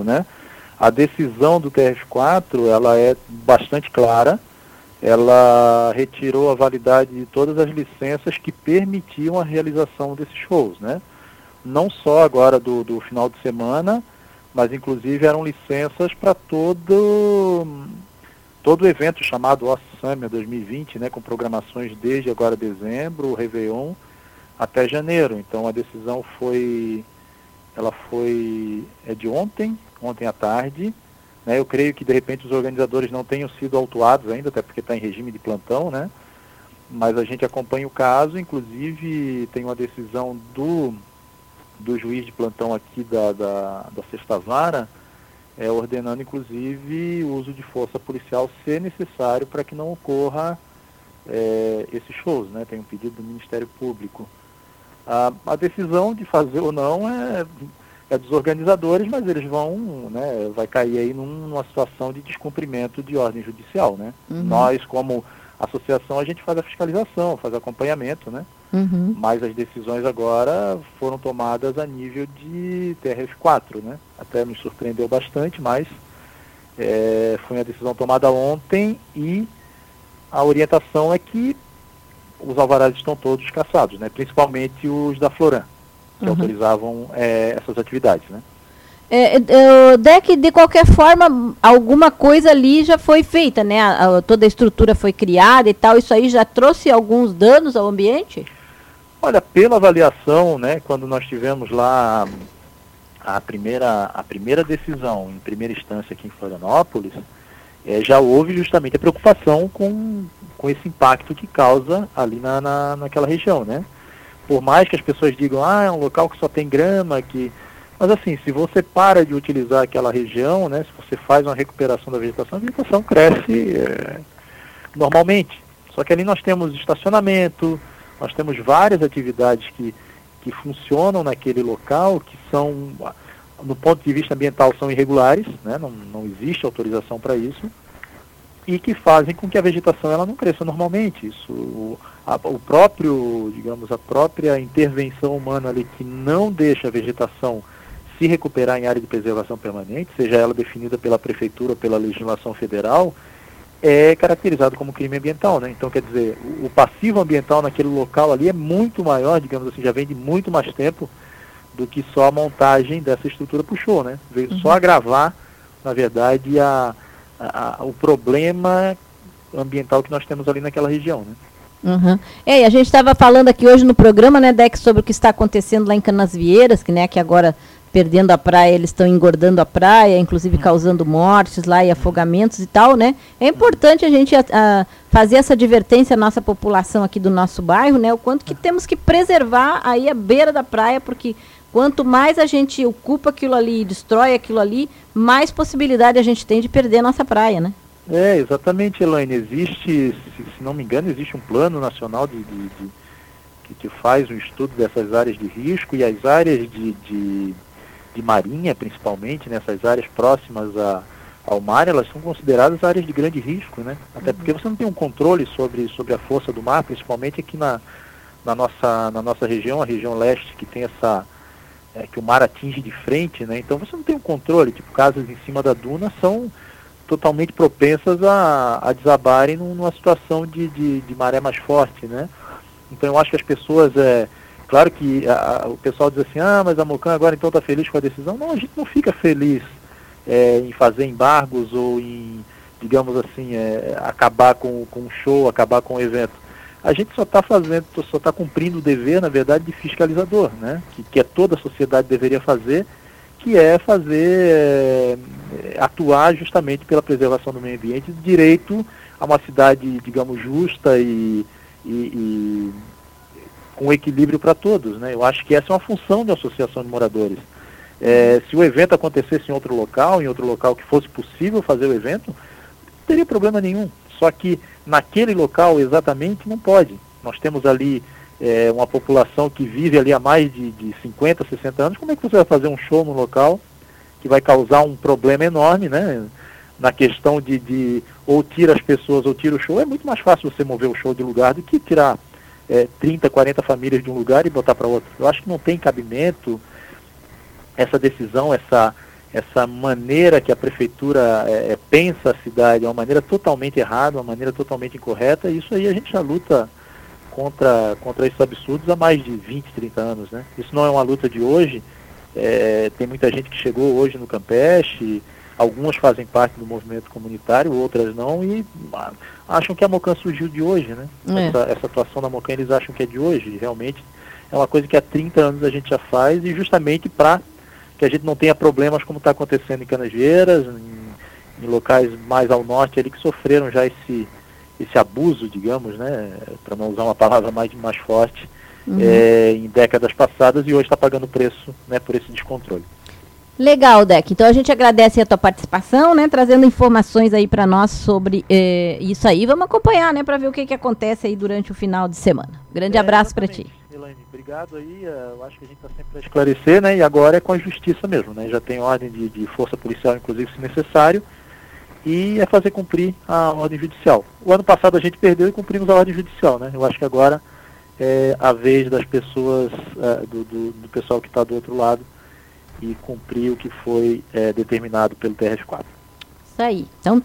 público, né? A decisão do TRF4, ela é bastante clara, ela retirou a validade de todas as licenças que permitiam a realização desses shows, né? Não só agora do final de semana, mas inclusive eram licenças para todo o evento chamado Off Summer 2020, né, com programações desde agora dezembro, o Réveillon, até janeiro. Então a decisão foi de ontem à tarde, né? Eu creio que de repente os organizadores não tenham sido autuados ainda, até porque está em regime de plantão, né? Mas a gente acompanha o caso, inclusive tem uma decisão do juiz de plantão aqui da Sexta Vara, ordenando inclusive o uso de força policial se necessário para que não ocorra esses shows, né? Tem um pedido do Ministério Público. A decisão de fazer ou não é dos organizadores, mas eles vão, né, vai cair aí numa situação de descumprimento de ordem judicial, né? Uhum. Nós, como associação, a gente faz a fiscalização, faz acompanhamento, né? Uhum. Mas as decisões agora foram tomadas a nível de TRF4, né? Até me surpreendeu bastante, mas foi uma decisão tomada ontem e a orientação é que os alvarás estão todos cassados, né? Principalmente os da Floran, que autorizavam essas atividades, né? DEC, de qualquer forma, alguma coisa ali já foi feita, né? Toda a estrutura foi criada e tal, isso aí já trouxe alguns danos ao ambiente? Olha, pela avaliação, né, quando nós tivemos lá a primeira decisão em primeira instância aqui em Florianópolis, já houve justamente a preocupação com esse impacto que causa ali naquela região, né? Por mais que as pessoas digam, é um local que só tem grama, mas assim, se você para de utilizar aquela região, né, se você faz uma recuperação da vegetação, a vegetação cresce normalmente. Só que ali nós temos estacionamento, nós temos várias atividades que funcionam naquele local, que são, no ponto de vista ambiental, são irregulares, né, não existe autorização para isso, e que fazem com que a vegetação ela não cresça normalmente. Isso, a própria intervenção humana ali que não deixa a vegetação se recuperar em área de preservação permanente, seja ela definida pela prefeitura ou pela legislação federal, é caracterizado como crime ambiental, né? Então, quer dizer, o passivo ambiental naquele local ali é muito maior, digamos assim, já vem de muito mais tempo do que só a montagem dessa estrutura puxou, né? Veio só agravar, na verdade, o problema ambiental que nós temos ali naquela região, né? Uhum. E a gente estava falando aqui hoje no programa, né, Dex, sobre o que está acontecendo lá em Canasvieiras, que agora, perdendo a praia, eles estão engordando a praia, inclusive causando mortes lá e afogamentos e tal, né? É importante a gente fazer essa advertência à nossa população aqui do nosso bairro, né? O quanto que temos que preservar aí a beira da praia, porque quanto mais a gente ocupa aquilo ali, destrói aquilo ali, mais possibilidade a gente tem de perder a nossa praia, né? Exatamente, Elaine. Existe, se não me engano, existe um plano nacional que faz um estudo dessas áreas de risco, e as áreas de marinha, principalmente, nessas áreas próximas ao mar, elas são consideradas áreas de grande risco, né? Até porque você não tem um controle sobre a força do mar, principalmente aqui na nossa região, a região leste, que tem que o mar atinge de frente, né? Então você não tem um controle, tipo, casas em cima da duna são totalmente propensas a desabarem numa situação de maré mais forte, né? Então eu acho que as pessoas, claro que o pessoal diz assim, mas a Mocan agora então está feliz com a decisão. Não, a gente não fica feliz em fazer embargos ou em, digamos assim, acabar com o show, acabar com o evento. A gente só está cumprindo o dever, na verdade, de fiscalizador, né? Que toda a sociedade deveria fazer, que é atuar justamente pela preservação do meio ambiente, direito a uma cidade, digamos, justa e com equilíbrio para todos, né? Eu acho que essa é uma função da associação de moradores. Se o evento acontecesse em outro local que fosse possível fazer o evento, não teria problema nenhum. Só que naquele local exatamente não pode. Nós temos ali uma população que vive ali há mais de 50, 60 anos. Como é que você vai fazer um show no local que vai causar um problema enorme, né? Na questão de ou tira as pessoas ou tira o show. É muito mais fácil você mover o show de lugar do que tirar 30, 40 famílias de um lugar e botar para outro. Eu acho que não tem cabimento essa decisão, essa maneira que a prefeitura pensa a cidade é uma maneira totalmente errada, uma maneira totalmente incorreta, e isso aí a gente já luta contra esses absurdos há mais de 20, 30 anos, né? Isso não é uma luta de hoje, tem muita gente que chegou hoje no Campeche, algumas fazem parte do movimento comunitário, outras não, e acham que a Mocan surgiu de hoje, né? Essa atuação da Mocan eles acham que é de hoje, realmente é uma coisa que há 30 anos a gente já faz, e justamente para que a gente não tenha problemas como está acontecendo em Canasvieiras, em locais mais ao norte ali que sofreram já esse abuso, digamos, né, para não usar uma palavra mais forte, em décadas passadas, e hoje está pagando preço, né, por esse descontrole. Legal, Deck. Então a gente agradece a tua participação, né, trazendo informações aí para nós sobre isso aí. Vamos acompanhar, né, para ver o que acontece aí durante o final de semana. Grande abraço para ti. Elaine, obrigado aí. Eu acho que a gente está sempre para esclarecer, né, e agora é com a justiça mesmo, né, já tem ordem de força policial, inclusive, se necessário, e é fazer cumprir a ordem judicial. O ano passado a gente perdeu e cumprimos a ordem judicial, né? Eu acho que agora é a vez das pessoas, do pessoal que está do outro lado, e cumprir o que foi determinado pelo TRF4. Isso aí. Então